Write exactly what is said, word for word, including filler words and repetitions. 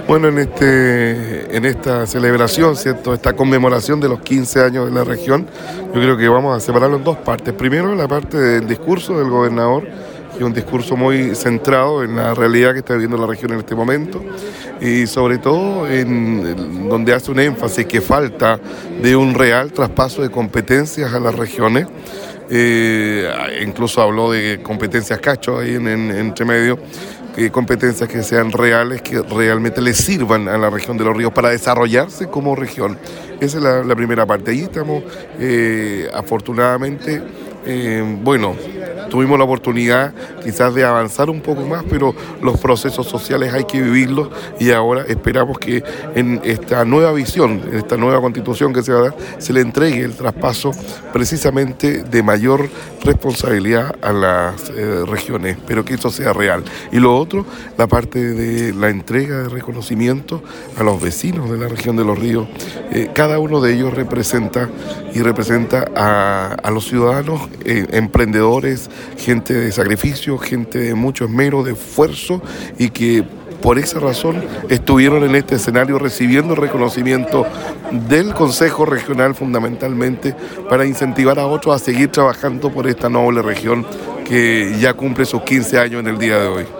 Bueno, en este, en esta celebración, ¿cierto? Esta conmemoración de los quince años de la región, yo creo que vamos a separarlo en dos partes. Primero, la parte del discurso del gobernador, que es un discurso muy centrado en la realidad que está viviendo la región en este momento, y sobre todo en donde hace un énfasis que falta de un real traspaso de competencias a las regiones. Eh, incluso habló de competencias cacho ahí en, en, entre medio, que competencias que sean reales, que realmente le sirvan a la región de Los Ríos para desarrollarse como región. Esa es la, la primera parte. Ahí estamos, eh, afortunadamente, eh, bueno, tuvimos la oportunidad quizás de avanzar un poco más, pero los procesos sociales hay que vivirlos y ahora esperamos que en esta nueva visión, en esta nueva constitución que se va a dar, se le entregue el traspaso precisamente de mayor responsabilidad a las eh, regiones, pero que eso sea real. Y lo otro, la parte de la entrega de reconocimiento a los vecinos de la región de Los Ríos. Eh, cada uno de ellos representa y representa a, a los ciudadanos eh, emprendedores, gente de sacrificio, gente de mucho esmero, de esfuerzo, y que por esa razón estuvieron en este escenario recibiendo el reconocimiento del Consejo Regional fundamentalmente para incentivar a otros a seguir trabajando por esta noble región que ya cumple sus quince años en el día de hoy.